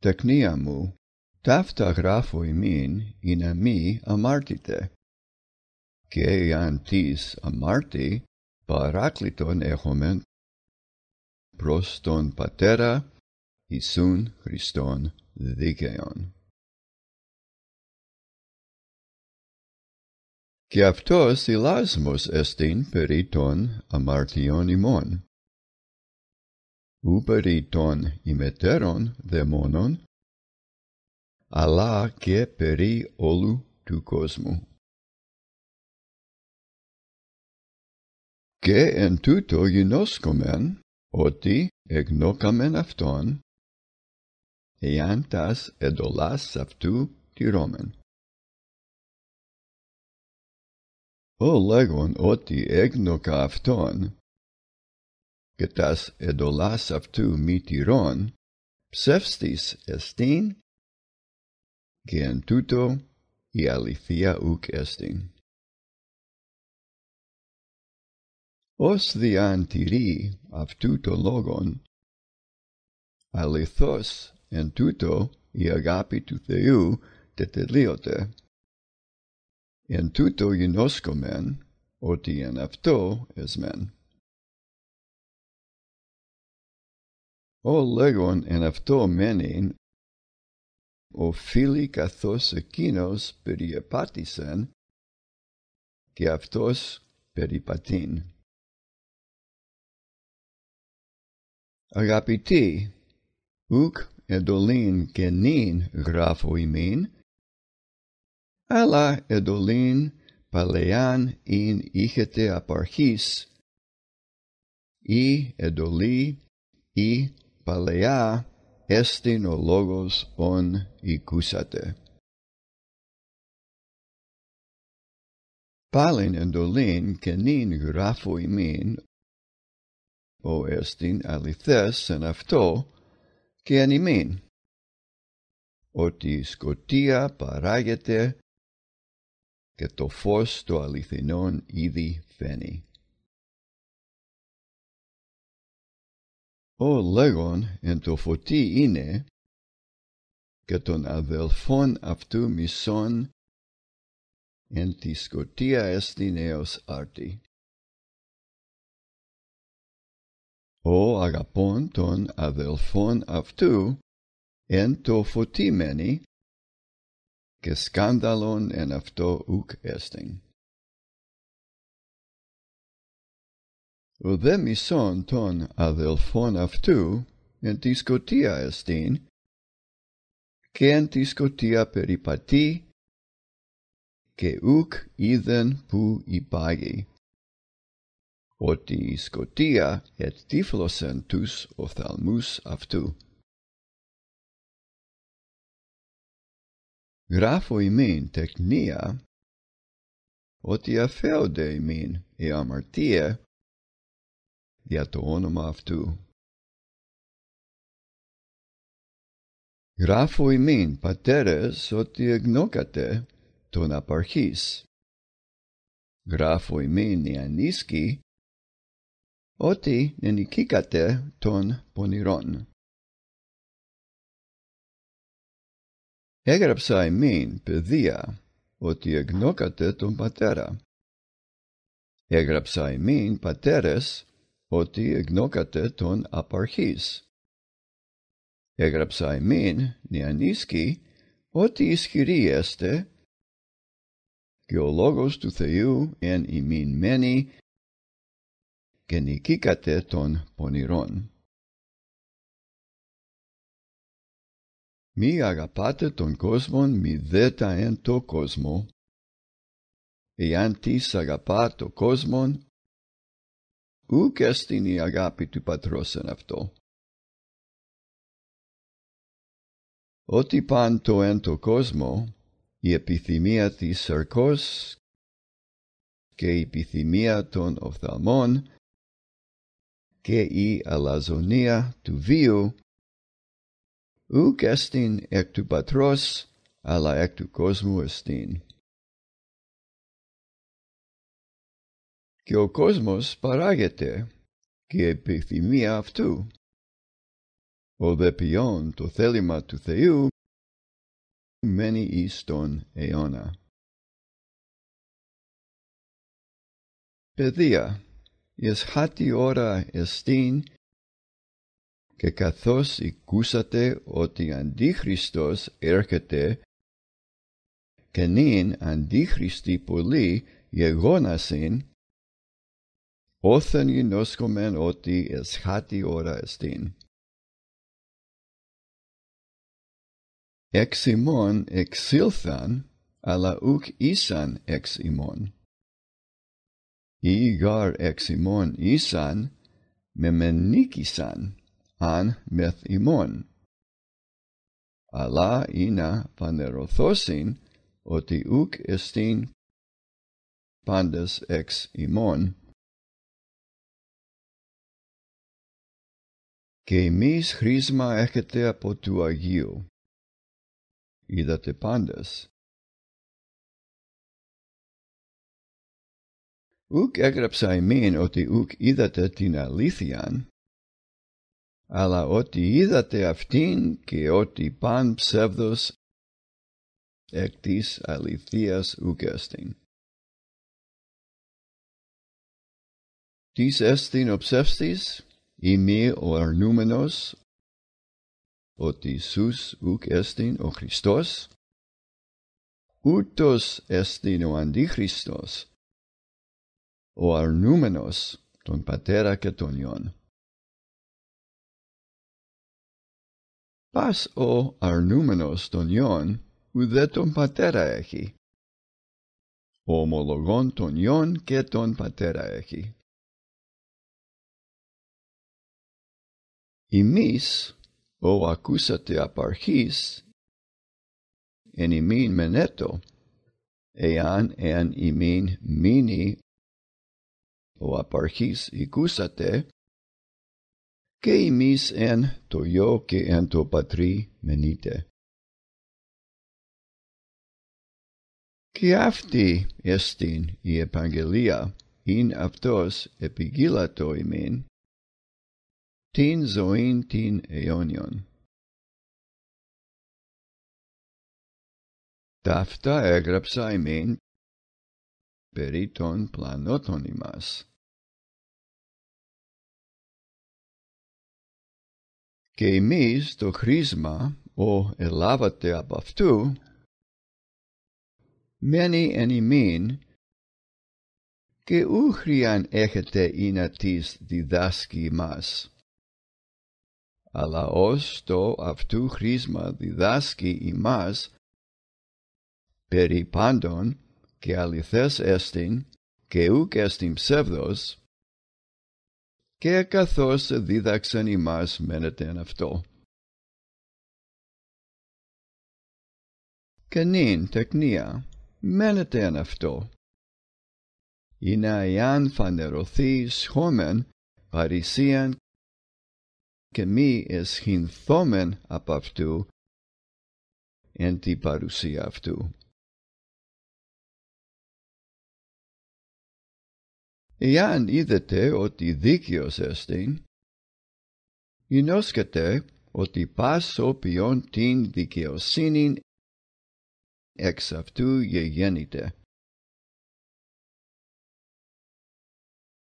τεκνία μου, ταύτα γράφω ημίν, ειναι μη αμάρτητε. Και εάν τις αμάρτη, παράκλητον έχομεν προς τον Πατέρα Ιησούν Χριστόν δίκαιον. Και αυτός ηλάσμος εστίν περί των αμαρτιών ημών, ου περί των ημετέρων δαιμόνων, αλλά και περί όλου του κόσμου. Και εν τούτο γινώσκομεν, ότι εγνώκαμεν αυτόν, εάν τας εντολάς αυτού τηρώμεν. Ο λέγον ότι έγνωκα αυτόν, και τας εντολάς αυτού μη τηρών, ψεύστης εστίν, και εν τούτο η αληθεία ουκ εστίν. Ως διάν τηρεί αυτού το λόγον, αληθώς εν τούτο η αγάπη του Θεού τετελείωται. Εν τούτο γινώσκομεν, ότι εν αυτό εσμεν. Ο λέγον εν αυτό μένειν, οφείλει καθώς εκείνος περιεπάτησεν, και αυτός περιπατήν. Αγαπητοί, ουκ εντολήν καινήν γράφω ημίν, αλλά εντολήν παλαιάν ειν είχετε απ' αρχής, ή εντολή ή παλαιά εστιν ο λόγος ον οικούσατε. Πάλιν εντολήν καινήν γράφω ημίν, ο εστιν αληθές εν αυτό και εν ημίν, ότι η σκοτία παράγεται και το φως το αληθινόν ήδη φαίνει. Ο λέγον εν το φωτί είναι, και των αδελφών αυτού μισών εν τη σκοτία εστιν έως άρτη. Ο αγαπών των αδελφών αυτού εν το φωτί μένει, και σκάνδαλον εν αυτό ουκ εστιν. Ο δε μισόν των αδελφών αυτού εν τη σκοτία εστιν, και εν τη σκοτία περιπατεί, και ουκ είδεν που υπάγει, ότι η σκοτία ετύφλωσεν τους οφθαλμούς αυτού. Γράφω ημίν τεκνία, ότι αφέονται ημίν η αμαρτία δια το όνομα αυτού. Γράφω ημίν πατέρες, ότι εγνώκατε τον απ' αρχής. Γράφω ημίν οι ανίσκοι, ότι ενικήκατε των πονηρών. Έγραψα ημίν παιδεία, ότι εγνώκατε τον πατέρα. Έγραψα ημίν πατέρες, ότι εγνώκατε τον απ' αρχής. Έγραψα ημίν νεανίσκοι, ότι ισχυροί εστε, και ο λόγος του Θεού εν ημίν μένει, και νικήκατε των πονηρών. Μη αγαπάτε τον κόσμον, μη δέτα εν το κόσμο. Εάν τις αγαπά το κόσμον, ουκ εστιν η αγάπη του πατρός εν αυτό. Ότι παν το εν το κόσμο, η επιθυμία της σαρκός και η επιθυμία των οφθαλμών και η αλαζονία του βίου, ουκ εστιν εκ του πατρός, αλλά εκ του κόσμου εστιν. Και ο κόσμος παράγεται, και η επιθυμία αυτού. ο δε ποιόν το θέλημα του Θεού μένει εις τον αιώνα. Παιδεία, εσχάτη ώρα εστίν, και καθώς ακούσατε ότι Αντίχριστος έρχεται, και νυν Αντίχριστοι πολλοί γεγόνασιν, όθεν γινώσκομεν ότι εσχάτη ώρα εστίν. Εξ ημών εξήλθαν, αλλά ουκ ήσαν εξ ημών. Ή γαρ εξ ημών ήσαν, μεμενίκησαν, αν μεθ ημών. Αλλά είναι φανερωθώσιν, ότι ουκ εστίν πάντες εξ ημών. Και εμείς χρήσμα έχετε από του Αγίου. Είδατε πάντες. Ουκ έγραψα ημίν ότι ουκ είδατε την αλήθειαν, αλλά ότι είδατε αυτήν και ότι παν ψεύδος εκ της αληθείας ουκ εστιν. Τις εστιν ο ψεύστης, ημί ο αρνούμενος, ότι Ιησούς ουκ εστιν ο Χριστός, ούτως εστιν ο Αντίχριστος, ο αρνούμενος τον Πατέρα και τον Υιόν. Πας ο αρνούμενος τον Υιόν, ουδέ τον Πατέρα έχει. Ο ομολογών τον Υιόν και τον Πατέρα έχει. Ημείς, ο ακούσατε απ' αρχής, εν ημίν μενέτω, εάν εν ημίν μείνει ο απ' αρχής ακούσατε, και ημείς εν το Υιό και εν το Πατρί μενείτε. Και αυτή εστιν η επαγγελία, ειν αυτός επιγήλατο ημίν, την ζωήν την αιώνιον. Ταύτα έγραψα ημίν περί των πλανότων ημάς. Και εμείς το χρήσμα, ο ελάβατε απ' αυτού, μένει εν ημίν, και ούχριαν έχετε είναι της διδάσκει ημάς. Αλλά ως το αυτού χρήσμα διδάσκει ημάς, περί πάντων και αληθές εστιν, και ουκ εστιν ψεύδος, και καθώς δίδαξαν ημάς μένετε εν αυτό. Και νυν τεκνία, μένετε εν αυτό. Είναι εάν φανερωθεί σχόμεν παρησίαν και μη εσχυνθόμεν απ' αυτού εν τη παρουσία αυτού. Εάν είδετε ότι δίκαιος εστιν, γινώσκετε ότι πας όποιον την δικαιοσύνην εξ αυτού γεγέννηται.